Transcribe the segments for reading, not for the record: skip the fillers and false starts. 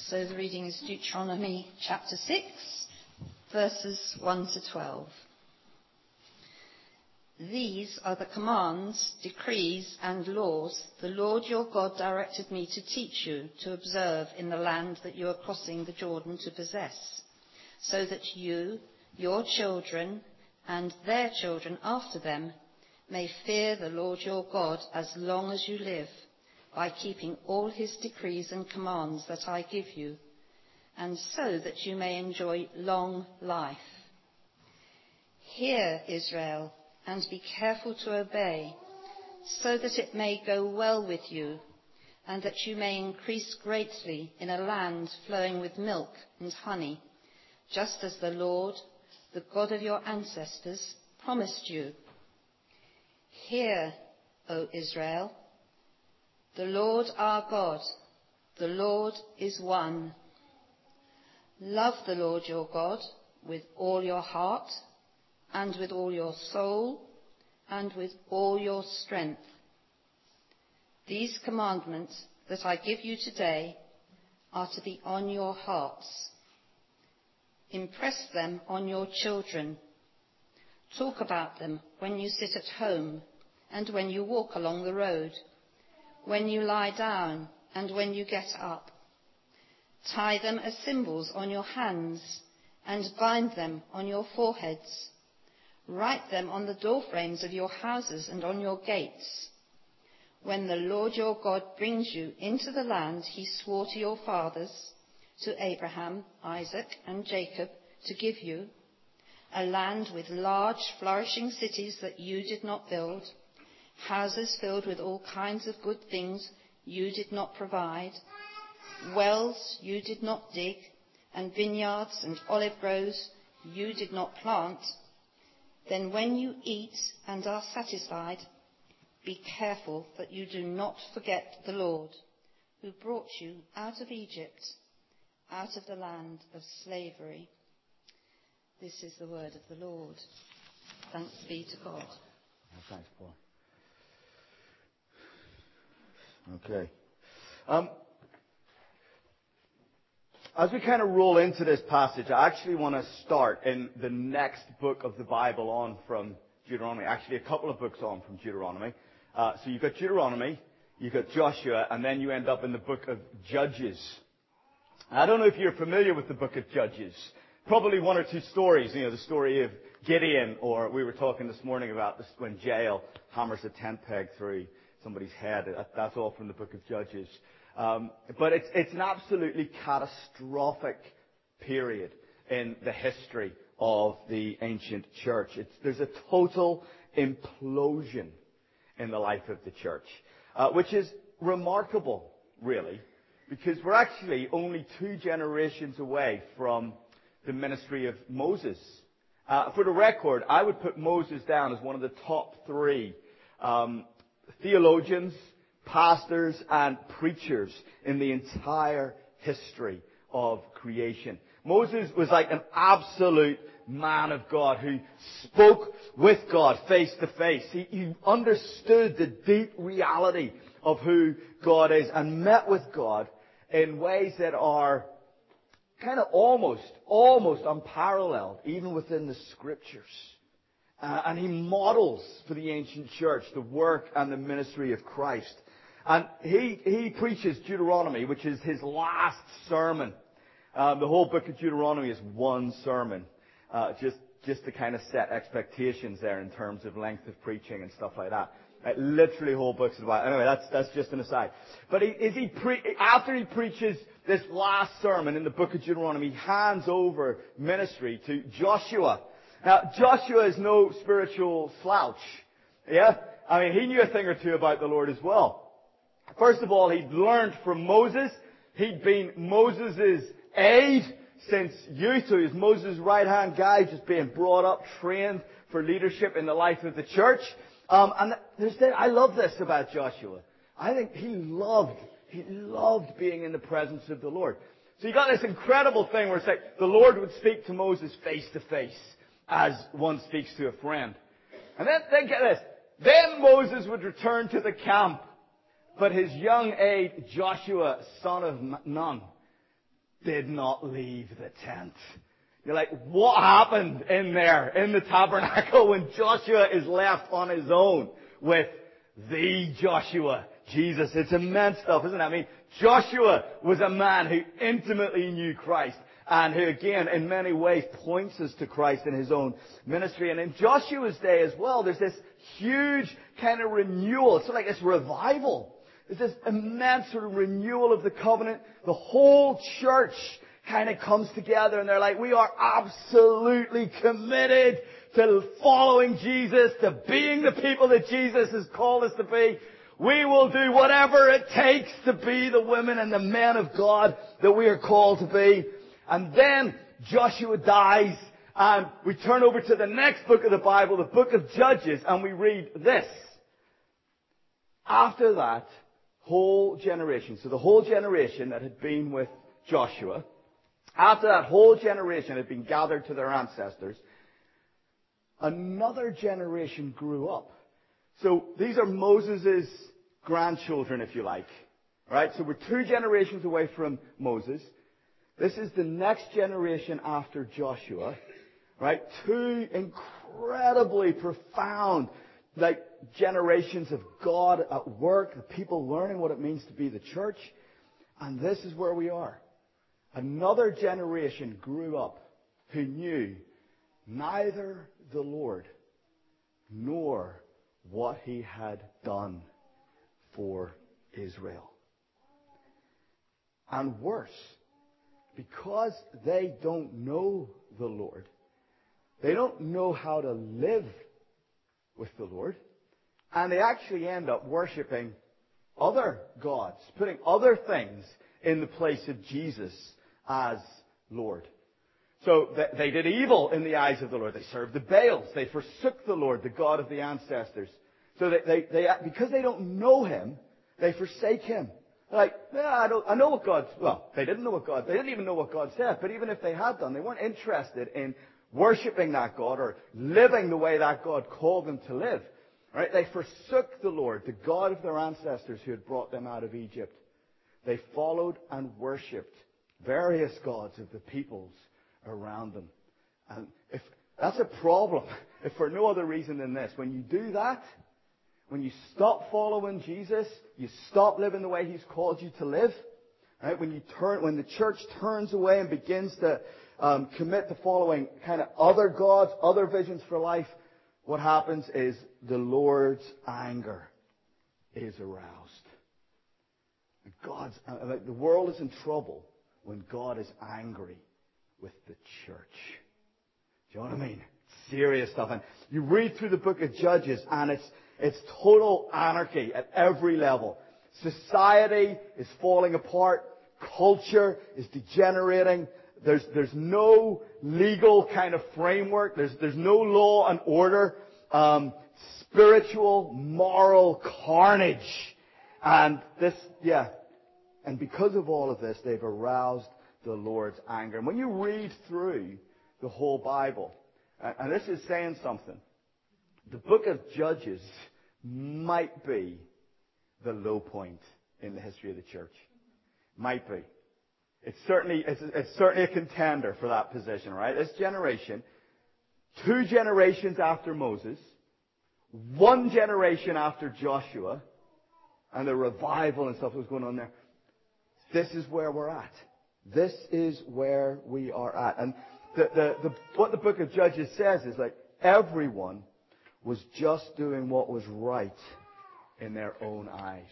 So the reading is Deuteronomy chapter 6, verses 1 to 12. These are the commands, decrees, and laws the Lord your God directed me to teach you to observe in the land that you are crossing the Jordan to possess, so that you, your children, and their children after them may fear the Lord your God as long as you live, by keeping all his decrees and commands that I give you, and so that you may enjoy long life. Hear, Israel, and be careful to obey, so that it may go well with you, and that you may increase greatly in a land flowing with milk and honey, just as the Lord, the God of your ancestors, promised you. Hear, O Israel, the Lord our God, the Lord is one. Love the Lord your God with all your heart, and with all your soul, and with all your strength. These commandments that I give you today are to be on your hearts. Impress them on your children. Talk about them when you sit at home, and when you walk along the road, when you lie down, and when you get up. Tie them as symbols on your hands, and bind them on your foreheads. Write them on the doorframes of your houses and on your gates. When the Lord your God brings you into the land he swore to your fathers, to Abraham, Isaac, and Jacob, to give you, a land with large, flourishing cities that you did not build, houses filled with all kinds of good things you did not provide, wells you did not dig, and vineyards and olive groves you did not plant, then when you eat and are satisfied, be careful that you do not forget the Lord, who brought you out of Egypt, out of the land of slavery. This is the word of the Lord. Thanks be to God. Thanks, Paul. Okay. As we kind of roll into this passage, I actually want to start in the next book of the Bible on from Deuteronomy. Actually, a couple of books on from Deuteronomy. So you've got Deuteronomy, you've got Joshua, and then you end up in the book of Judges. I don't know if you're familiar with the book of Judges. Probably one or two stories. You know, the story of Gideon, or we were talking this morning about this when Jael hammers a tent peg through somebody's head. That's all from the book of Judges. But it's an absolutely catastrophic period in the history of the ancient church. There's a total implosion in the life of the church, which is remarkable, really, because we're actually only 2 generations away from the ministry of Moses. For the record, I would put Moses down as one of the top 3 theologians, pastors, and preachers in the entire history of creation. Moses was like an absolute man of God who spoke with God face to face. He understood the deep reality of who God is and met with God in ways that are kind of almost unparalleled, even within the Scriptures. And he models for the ancient church the work and the ministry of Christ. And he preaches Deuteronomy, which is his last sermon. The whole book of Deuteronomy is one sermon, just to kind of set expectations there in terms of length of preaching and stuff like that. Literally whole books about. Anyway, that's just an aside. But after he preaches this last sermon in the book of Deuteronomy, he hands over ministry to Joshua. Now, Joshua is no spiritual slouch. Yeah? I mean, he knew a thing or two about the Lord as well. First of all, he'd learned from Moses. He'd been Moses' aide since youth. So he was Moses' right-hand guy, just being brought up, trained for leadership in the life of the church. And I love this about Joshua. I think he loved being in the presence of the Lord. So you got this incredible thing where it's like the Lord would speak to Moses face to face, as one speaks to a friend. And then get this. Then Moses would return to the camp, but his young aide, Joshua, son of Nun, did not leave the tent. You're like, what happened in there, in the tabernacle, when Joshua is left on his own with the Joshua, Jesus? It's immense stuff, isn't it? I mean, Joshua was a man who intimately knew Christ, and who, again, in many ways points us to Christ in his own ministry. And in Joshua's day as well, there's this huge kind of renewal. It's like this revival. There's this immense sort of renewal of the covenant. The whole church kind of comes together, and they're like, we are absolutely committed to following Jesus, to being the people that Jesus has called us to be. We will do whatever it takes to be the women and the men of God that we are called to be. And then Joshua dies, and we turn over to the next book of the Bible, the book of Judges, and we read this. After that whole generation, so the whole generation that had been with Joshua, after that whole generation had been gathered to their ancestors, another generation grew up. So these are Moses' grandchildren, if you like. Right? So we're 2 generations away from Moses. This is the next generation after Joshua. Right? 2 incredibly profound, generations of God at work, people learning what it means to be the church. And this is where we are. Another generation grew up who knew neither the Lord nor what He had done for Israel. And worse, because they don't know the Lord, they don't know how to live with the Lord, and they actually end up worshipping other gods, putting other things in the place of Jesus as Lord. So they did evil in the eyes of the Lord. They served the Baals. They forsook the Lord, the God of the ancestors. So because they don't know Him, they forsake Him. Like, I know what God, they didn't know what God, they didn't even know what God said, but even if they had done, they weren't interested in worshipping that God or living the way that God called them to live. Right? They forsook the Lord, the God of their ancestors who had brought them out of Egypt. They followed and worshipped various gods of the peoples around them. And if that's a problem, if for no other reason than this, when you do that, when you stop following Jesus, you stop living the way He's called you to live, right? When the church turns away and begins to commit to following kind of other gods, other visions for life, what happens is the Lord's anger is aroused. The world is in trouble when God is angry with the church. Do you know what I mean? Serious stuff. And you read through the book of Judges, and it's total anarchy at every level. Society is falling apart. Culture is degenerating. There's no legal kind of framework. There's no law and order. Spiritual, moral carnage. And and because of all of this, they've aroused the Lord's anger. And when you read through the whole Bible, and this is saying something, the book of Judges might be the low point in the history of the church. Might be. It's certainly a contender for that position, right? This generation, 2 generations after Moses, 1 generation after Joshua, and the revival and stuff that was going on there. This is where we're at. This is where we are at. And what the book of Judges says is everyone was just doing what was right in their own eyes.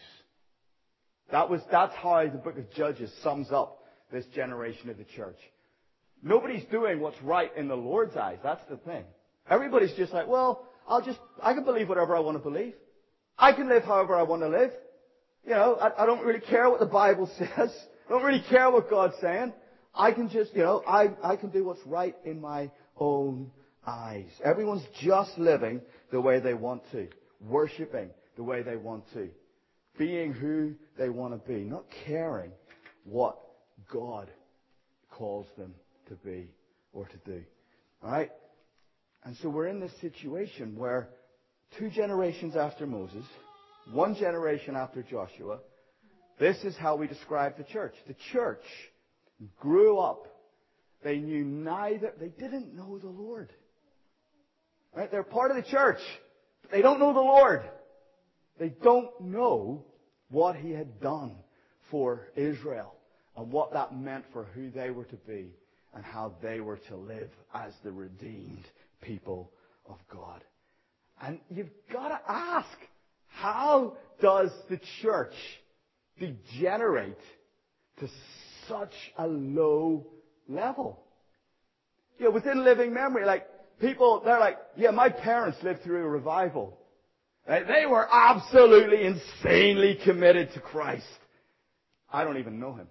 That's how the book of Judges sums up this generation of the church. Nobody's doing what's right in the Lord's eyes. That's the thing. Everybody's just like, I can believe whatever I want to believe. I can live however I want to live. I don't really care what the Bible says. I don't really care what God's saying. I can just, I can do what's right in my own eyes. Everyone's just living the way they want to. Worshipping the way they want to. Being who they want to be. Not caring what God calls them to be or to do. Alright? And so we're in this situation where 2 generations after Moses, 1 generation after Joshua, this is how we describe the church. The church grew up, they didn't know the Lord. Right? They're part of the church, but they don't know the Lord. They don't know what He had done for Israel and what that meant for who they were to be and how they were to live as the redeemed people of God. And you've got to ask, how does the church degenerate to such a low level? You know, within living memory, like, people, they're like, yeah, my parents lived through a revival. Right? They were absolutely insanely committed to Christ. I don't even know Him.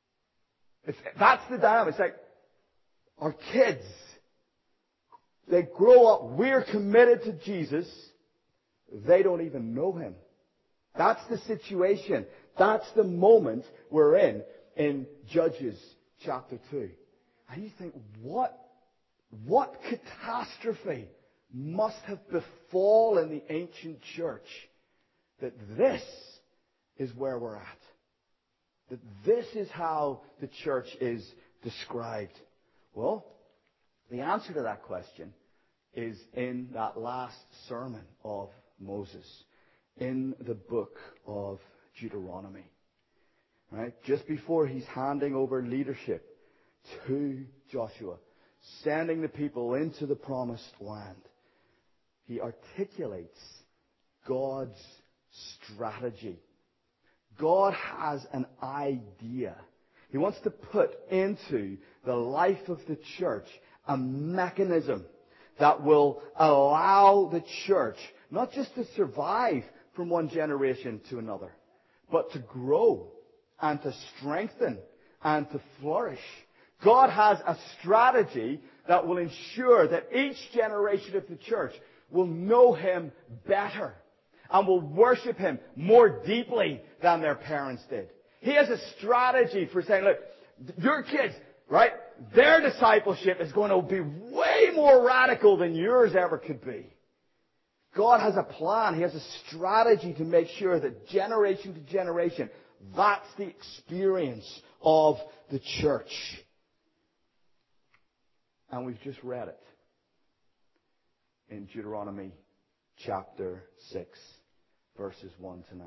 That's the dynamic. It's like, our kids, they grow up, we're committed to Jesus, they don't even know Him. That's the situation. That's the moment we're in Judges chapter 2. And you think, what catastrophe must have befallen the ancient church that this is where we're at? That this is how the church is described? Well, the answer to that question is in that last sermon of Moses, in the book of Deuteronomy. Right? Just before he's handing over leadership to Joshua, sending the people into the promised land, he articulates God's strategy. God has an idea. He wants to put into the life of the church a mechanism that will allow the church not just to survive from one generation to another, but to grow and to strengthen and to flourish. God has a strategy that will ensure that each generation of the church will know Him better and will worship Him more deeply than their parents did. He has a strategy for saying, look, your kids, right, their discipleship is going to be way more radical than yours ever could be. God has a plan. He has a strategy to make sure that generation to generation, that's the experience of the church. And we've just read it in Deuteronomy chapter 6, verses 1 to 9.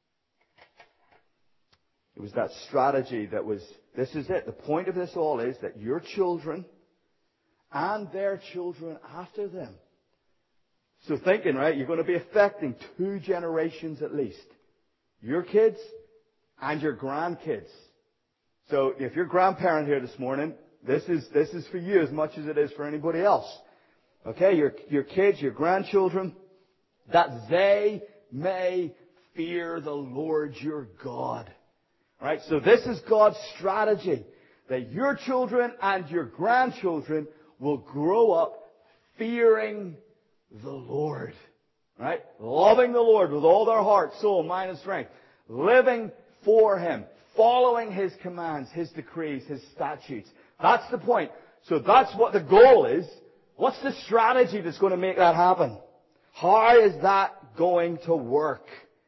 It was that strategy that was, this is it. The point of this all is that your children and their children after them. So thinking, right, you're going to be affecting 2 generations at least. Your kids and your grandkids. So if you're a grandparent here this morning, this is for you as much as it is for anybody else. Okay, your kids, your grandchildren, that they may fear the Lord your God. Right? So this is God's strategy, that your children and your grandchildren will grow up fearing the Lord. Right? Loving the Lord with all their heart, soul, mind, and strength. Living for Him. Following His commands, His decrees, His statutes. That's the point. So that's what the goal is. What's the strategy that's going to make that happen? How is that going to work?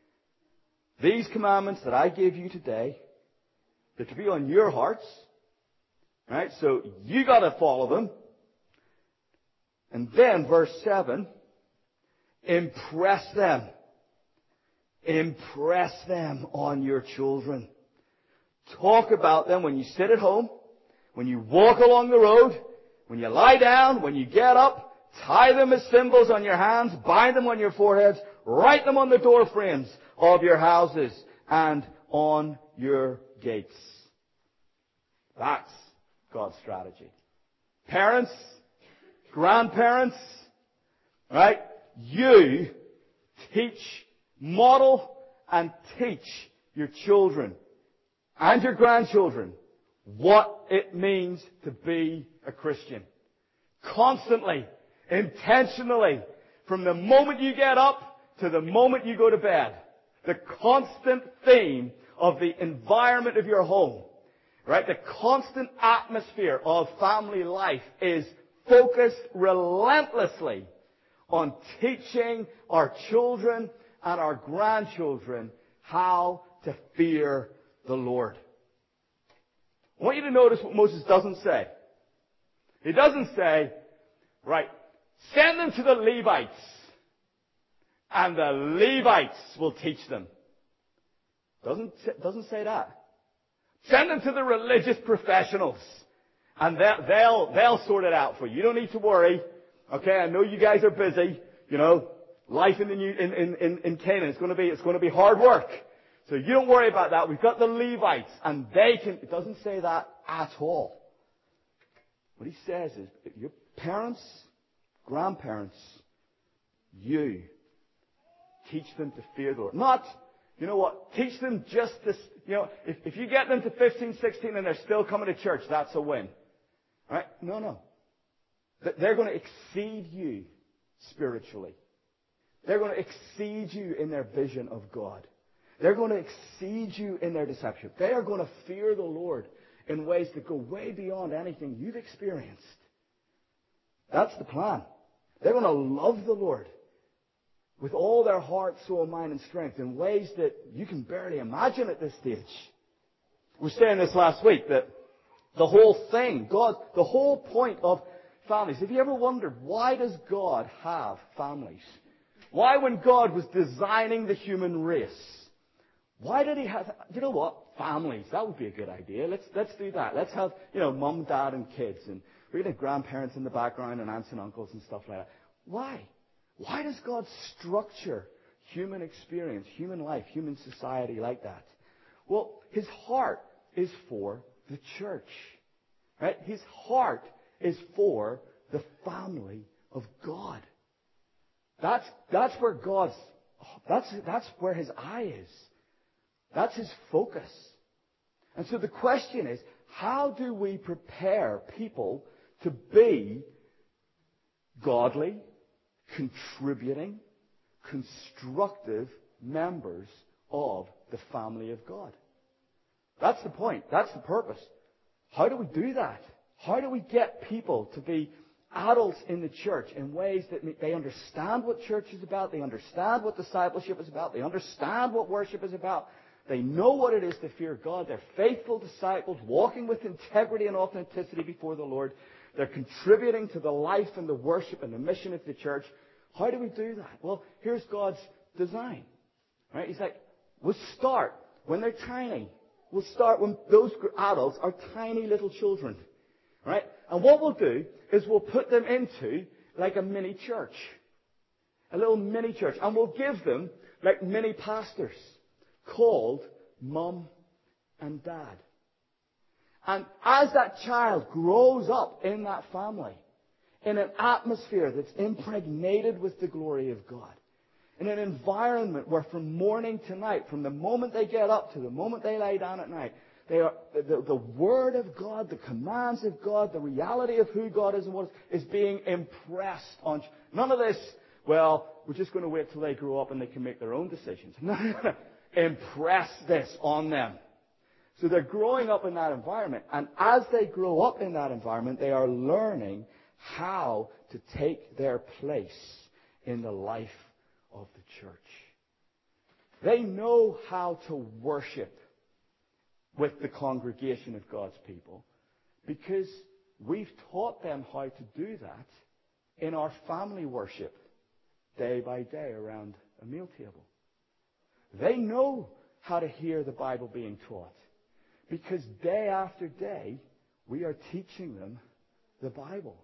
These commandments that I gave you today, they're to be on your hearts. Right? So you got to follow them. And then verse 7, impress them. Impress them on your children. Talk about them when you sit at home, when you walk along the road, when you lie down, when you get up. Tie them as symbols on your hands, bind them on your foreheads, write them on the door frames of your houses and on your gates. That's God's strategy. Parents, grandparents, right? You teach, model, and teach your children and your grandchildren what it means to be a Christian. Constantly, intentionally, from the moment you get up to the moment you go to bed. The constant theme of the environment of your home, right? The constant atmosphere of family life is focused relentlessly on teaching our children and our grandchildren how to fear the Lord. I want you to notice what Moses doesn't say. He doesn't say, right, send them to the Levites, and the Levites will teach them. Doesn't say that. Send them to the religious professionals, and they'll sort it out for you. You don't need to worry. Okay, I know you guys are busy. You know, life in Canaan is going to be hard work. So you don't worry about that. We've got the Levites, and they can. It doesn't say that at all. What he says is, your parents, grandparents, you teach them to fear the Lord. Not, you know what? Teach them just this. You know, if you get them to 15, 16, and they're still coming to church, that's a win. Right? No. They're going to exceed you spiritually. They're going to exceed you in their vision of God. They're going to exceed you in their deception. They are going to fear the Lord in ways that go way beyond anything you've experienced. That's the plan. They're going to love the Lord with all their heart, soul, mind, and strength in ways that you can barely imagine at this stage. We were saying this last week, that the whole thing, the whole point of families. Have you ever wondered, why does God have families? Why, when God was designing the human race, why did he have, you know what, families? That would be a good idea. Let's do that. Let's have, mum, dad, and kids, and we're going to have grandparents in the background and aunts and uncles and stuff like that. Why? Why does God structure human experience, human life, human society like that? Well, his heart is for the church. Right? His heart is for the family of God. That's where that's where his eye is. That's his focus. And so the question is, how do we prepare people to be godly, contributing, constructive members of the family of God? That's the point. That's the purpose. How do we do that? How do we get people to be adults in the church in ways that they understand what church is about, they understand what discipleship is about, they understand what worship is about, they know what it is to fear God, they're faithful disciples, walking with integrity and authenticity before the Lord, they're contributing to the life and the worship and the mission of the church. How do we do that? Well, here's God's design. Right? He's like, we'll start when they're tiny. We'll start when those adults are tiny little children. Right? And what we'll do is we'll put them into like a mini church. A little mini church. And we'll give them like mini pastors called Mum and Dad. And as that child grows up in that family, in an atmosphere that's impregnated with the glory of God, in an environment where from morning to night, from the moment they get up to the moment they lie down at night, they are the Word of God, the commands of God, the reality of who God is and what is being impressed on. None of this, well, we're just going to wait till they grow up and they can make their own decisions. No. Impress this on them. So they're growing up in that environment. And as they grow up in that environment, they are learning how to take their place in the life of the church. They know how to worship with the congregation of God's people because we've taught them how to do that in our family worship day by day around a meal table. They know how to hear the Bible being taught because day after day we are teaching them the Bible.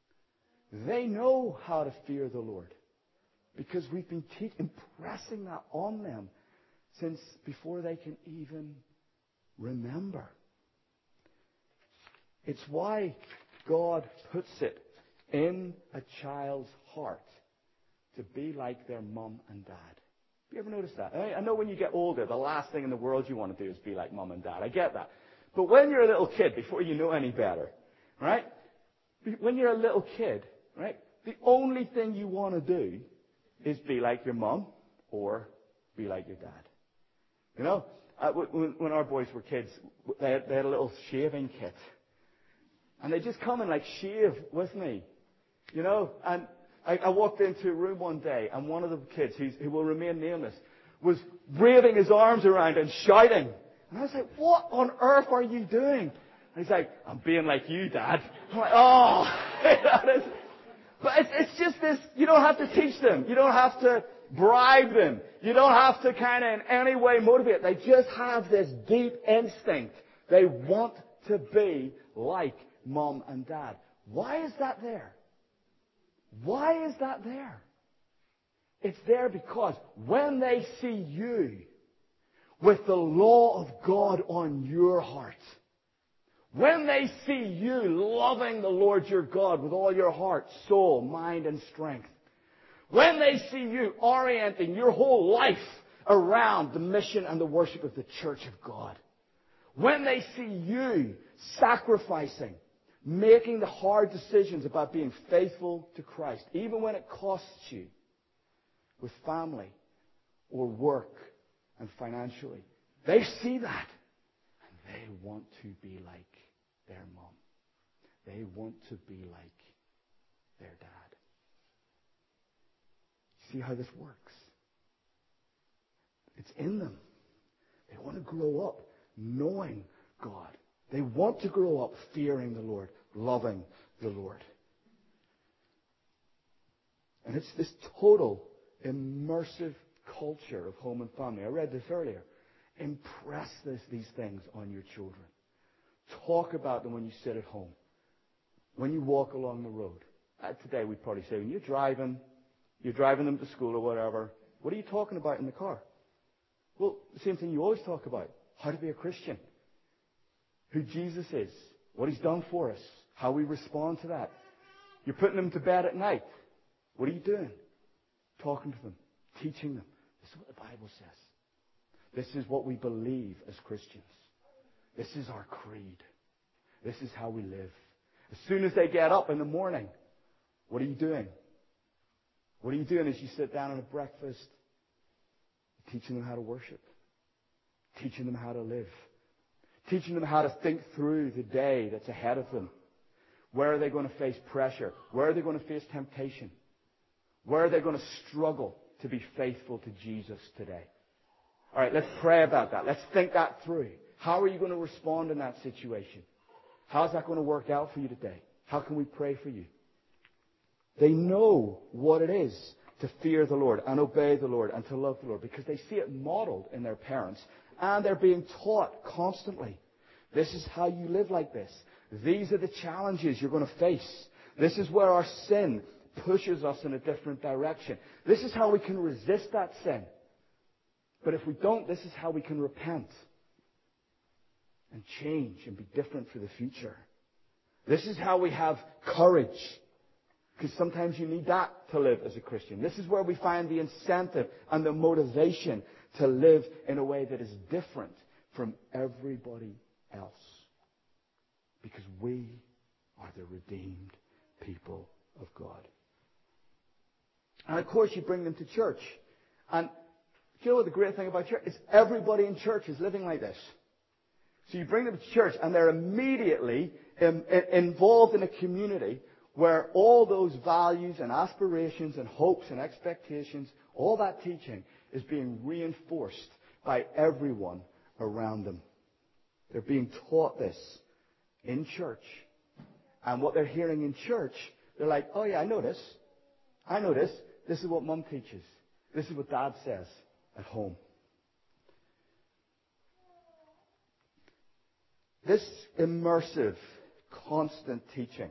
They know how to fear the Lord because we've been impressing that on them since before they can even remember. It's why God puts it in a child's heart to be like their mum and dad. Have you ever noticed that? I know when you get older, the last thing in the world you want to do is be like mum and dad. I get that. But when you're a little kid, before you know any better, right? When you're a little kid, right? The only thing you want to do is be like your mum or be like your dad. You know, when our boys were kids, they had a little shaving kit. And they just come and like shave with me. You know, and I walked into a room one day and one of the kids, who will remain nameless, was waving his arms around and shouting. And I was like, what on earth are you doing? And he's like, I'm being like you, Dad. I'm like, oh. But it's just this, you don't have to teach them. You don't have to bribe them. You don't have to kind of in any way motivate. They just have this deep instinct. They want to be like Mom and Dad. Why is that there? Why is that there? It's there because when they see you with the law of God on your heart, when they see you loving the Lord your God with all your heart, soul, mind, and strength, when they see you orienting your whole life around the mission and the worship of the church of God, when they see you sacrificing, making the hard decisions about being faithful to Christ, even when it costs you with family or work and financially, they see that and they want to be like their mom. They want to be like their dad. See how this works? It's in them. They want to grow up knowing God. They want to grow up fearing the Lord, loving the Lord. And it's this total immersive culture of home and family. I read this earlier. Impress these things on your children. Talk about them when you sit at home, when you walk along the road. Today we'd probably say, when you're driving them to school or whatever, what are you talking about in the car? Well, the same thing you always talk about. How to be a Christian. Who Jesus is. What He's done for us. How we respond to that. You're putting them to bed at night. What are you doing? Talking to them. Teaching them. This is what the Bible says. This is what we believe as Christians. This is our creed. This is how we live. As soon as they get up in the morning, what are you doing? What are you doing as you sit down at a breakfast? Teaching them how to worship. Teaching them how to live. Teaching them how to think through the day that's ahead of them. Where are they going to face pressure? Where are they going to face temptation? Where are they going to struggle to be faithful to Jesus today? All right, let's pray about that. Let's think that through. How are you going to respond in that situation? How's that going to work out for you today? How can we pray for you? They know what it is to fear the Lord and obey the Lord and to love the Lord because they see it modeled in their parents and they're being taught constantly. This is how you live like this. These are the challenges you're going to face. This is where our sin pushes us in a different direction. This is how we can resist that sin. But if we don't, this is how we can repent and change and be different for the future. This is how we have courage. Because sometimes you need that to live as a Christian. This is where we find the incentive and the motivation to live in a way that is different from everybody else. Because we are the redeemed people of God. And of course you bring them to church. And you know what the great thing about church is? Everybody in church is living like this. So you bring them to church and they're immediately involved in a community where all those values and aspirations and hopes and expectations, all that teaching is being reinforced by everyone around them. They're being taught this in church. And what they're hearing in church, they're like, oh yeah, I know this. I know this. This is what Mum teaches. This is what Dad says at home. This immersive, constant teaching,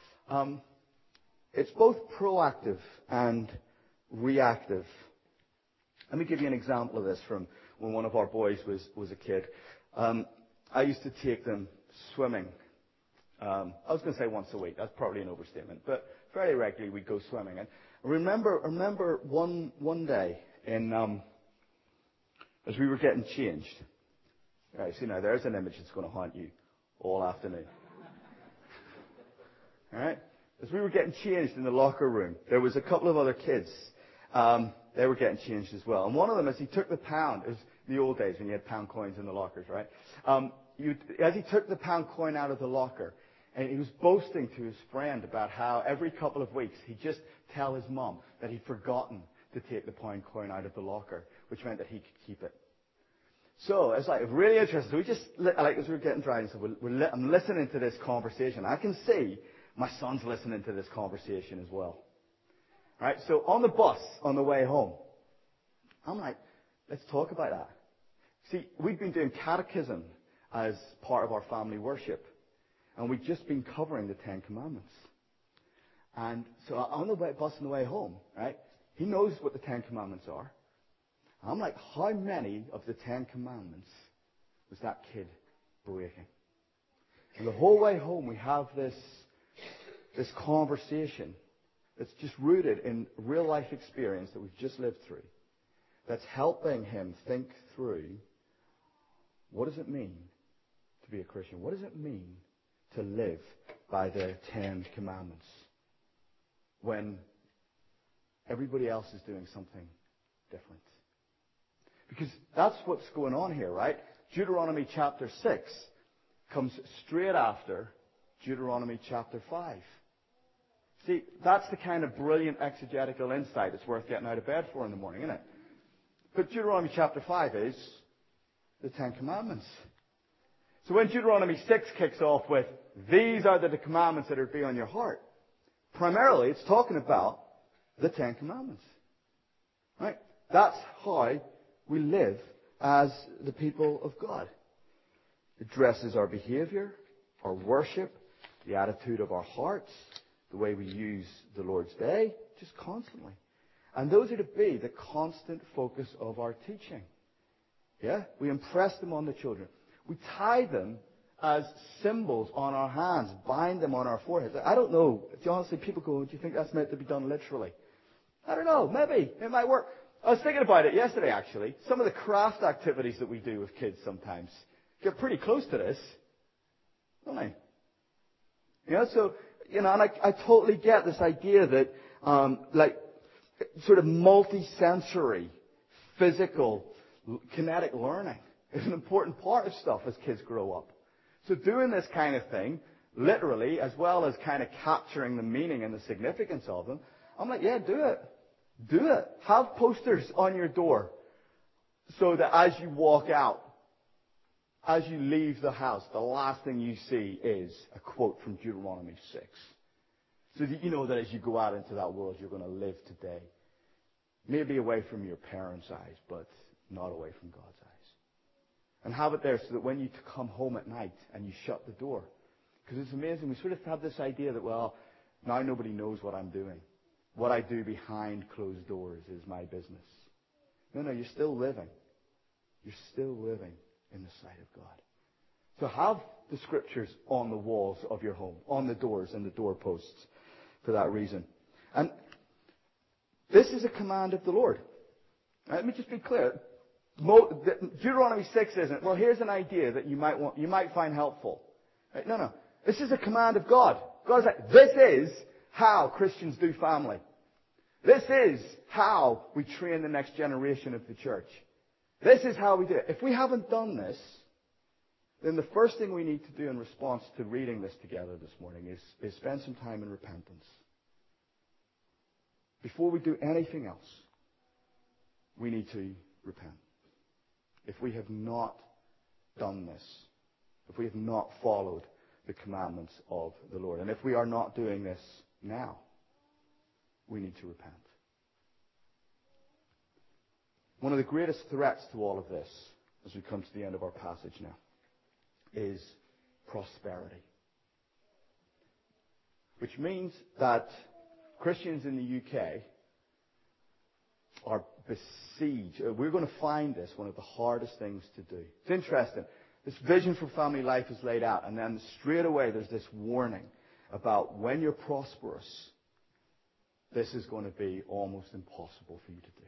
it's both proactive and reactive. Let me give you an example of this from when one of our boys was a kid. I used to take them swimming. I was going to say once a week. That's probably an overstatement. But fairly regularly we'd go swimming. And I remember one day as we were getting changed. All right, so now there's an image that's going to haunt you all afternoon. All right? As we were getting changed in the locker room, there was a couple of other kids. They were getting changed as well. And one of them, as he took the pound, it was the old days when you had pound coins in the lockers, right? As he took the pound coin out of the locker, and he was boasting to his friend about how every couple of weeks he'd just tell his mum that he'd forgotten to take the pound coin out of the locker, which meant that he could keep it. So it's like really interesting. So we just, like as we're getting driving, so I'm listening to this conversation. I can see my son's listening to this conversation as well. Right? So on the bus, on the way home, I'm like, let's talk about that. See, we've been doing catechism as part of our family worship. And we've just been covering the Ten Commandments. And so on the bus on the way home, right, he knows what the Ten Commandments are. I'm like, how many of the Ten Commandments was that kid breaking? And the whole way home we have this conversation that's just rooted in real life experience that we've just lived through, that's helping him think through, what does it mean to be a Christian? What does it mean to live by the Ten Commandments when everybody else is doing something different? Because that's what's going on here, right? Deuteronomy chapter 6 comes straight after Deuteronomy chapter 5. See, that's the kind of brilliant exegetical insight that's worth getting out of bed for in the morning, isn't it? But Deuteronomy chapter 5 is the Ten Commandments. So when Deuteronomy 6 kicks off with, these are the commandments that are to be on your heart, primarily it's talking about the Ten Commandments. Right? That's how we live as the people of God. It addresses our behavior, our worship, the attitude of our hearts, the way we use the Lord's Day, just constantly. And those are to be the constant focus of our teaching. Yeah? We impress them on the children. We tie them as symbols on our hands, bind them on our foreheads. I don't know. Honestly, people go, do you think that's meant to be done literally? I don't know. Maybe. It might work. I was thinking about it yesterday, actually. Some of the craft activities that we do with kids sometimes get pretty close to this, don't they? So, and I totally get this idea that, sort of multi-sensory, physical, kinetic learning is an important part of stuff as kids grow up. So doing this kind of thing, literally, as well as kind of capturing the meaning and the significance of them, I'm like, yeah, do it. Do it. Have posters on your door so that as you walk out, as you leave the house, the last thing you see is a quote from Deuteronomy 6. So that you know that as you go out into that world, you're going to live today. Maybe away from your parents' eyes, but not away from God's eyes. And have it there so that when you come home at night and you shut the door. Because it's amazing. We sort of have this idea that, well, now nobody knows what I'm doing. What I do behind closed doors is my business. No, you're still living. You're still living in the sight of God. So have the scriptures on the walls of your home, on the doors and the doorposts for that reason. And this is a command of the Lord. Let me just be clear. Deuteronomy 6 isn't, well, here's an idea that you might find helpful. Right? No. This is a command of God. God's like, this is how Christians do family. This is how we train the next generation of the church. This is how we do it. If we haven't done this, then the first thing we need to do in response to reading this together this morning is spend some time in repentance. Before we do anything else, we need to repent. If we have not done this, if we have not followed the commandments of the Lord, and if we are not doing this now, we need to repent. One of the greatest threats to all of this, as we come to the end of our passage now, is prosperity. Which means that Christians in the UK are besieged. We're going to find this one of the hardest things to do. It's interesting. This vision for family life is laid out, and then straight away there's this warning about when you're prosperous, this is going to be almost impossible for you to do.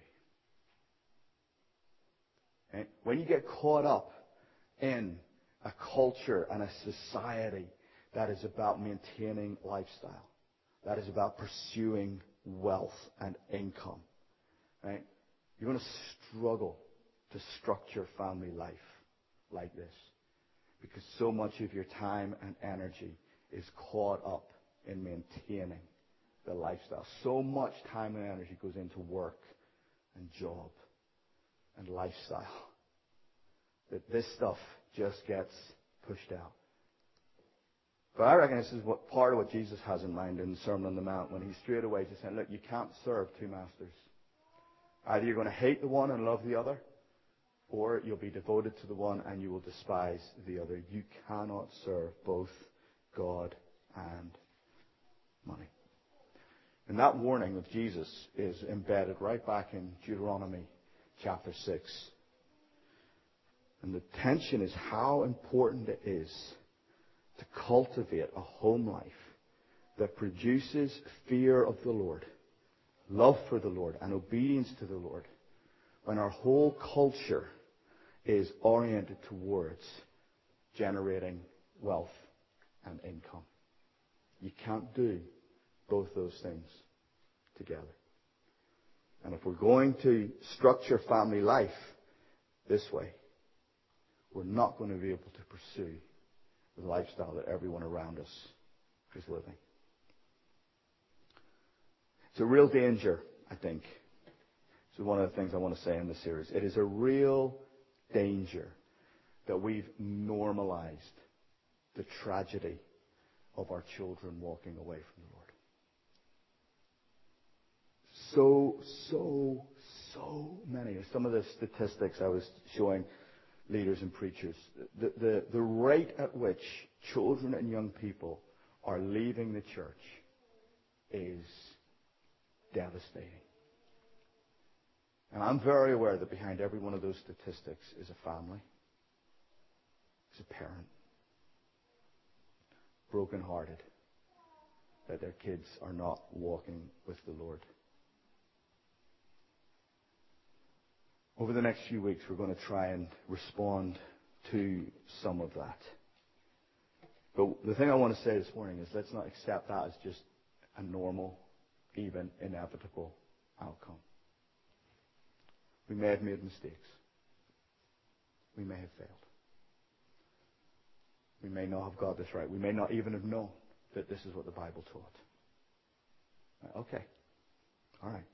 And when you get caught up in a culture and a society that is about maintaining lifestyle, that is about pursuing wealth and income, right? You're going to struggle to structure family life like this because so much of your time and energy is caught up in maintaining the lifestyle. So much time and energy goes into work and job and lifestyle that this stuff just gets pushed out. But I reckon this is part of what Jesus has in mind in the Sermon on the Mount when he's straight away just saying, look, you can't serve two masters. Either you're going to hate the one and love the other, or you'll be devoted to the one and you will despise the other. You cannot serve both God and money. And that warning of Jesus is embedded right back in Deuteronomy chapter 6. And the tension is how important it is to cultivate a home life that produces fear of the Lord, love for the Lord, and obedience to the Lord, when our whole culture is oriented towards generating wealth and income. You can't do both those things together. And if we're going to structure family life this way, we're not going to be able to pursue the lifestyle that everyone around us is living. It's a real danger, I think. This is one of the things I want to say in this series. It is a real danger that we've normalized the tragedy of our children walking away from the Lord. So many. Some of the statistics I was showing leaders and preachers, the rate at which children and young people are leaving the church is devastating. And I'm very aware that behind every one of those statistics is a family, is a parent, brokenhearted that their kids are not walking with the Lord. Over the next few weeks, we're going to try and respond to some of that. But the thing I want to say this morning is let's not accept that as just a normal, even inevitable outcome. We may have made mistakes. We may have failed. We may not have got this right. We may not even have known that this is what the Bible taught. Okay. All right.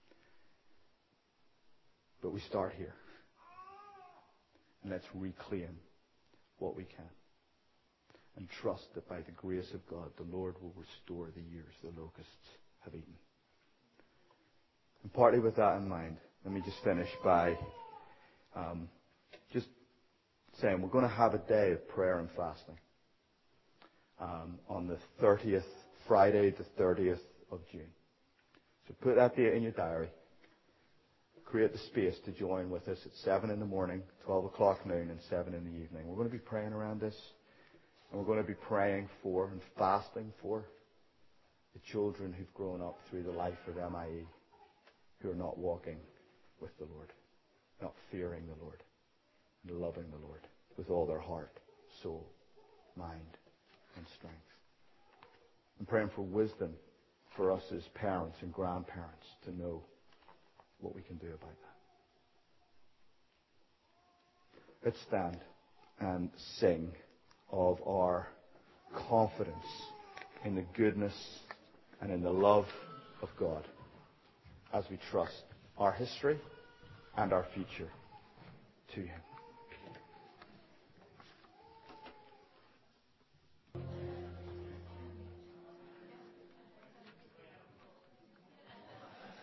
But we start here. And let's reclaim what we can. And trust that by the grace of God, the Lord will restore the years the locusts have eaten. And partly with that in mind, let me just finish by just saying we're going to have a day of prayer and fasting on the 30th, Friday the 30th of June. So put that date in your diary. Create the space to join with us at 7 in the morning, 12 o'clock noon, and 7 in the evening. We're going to be praying around this. And we're going to be praying for and fasting for the children who've grown up through the life of MIE, who are not walking with the Lord, not fearing the Lord, and loving the Lord with all their heart, soul, mind, and strength. I'm praying for wisdom for us as parents and grandparents to know what we can do about that. Let's stand and sing of our confidence in the goodness and in the love of God as we trust our history and our future to Him.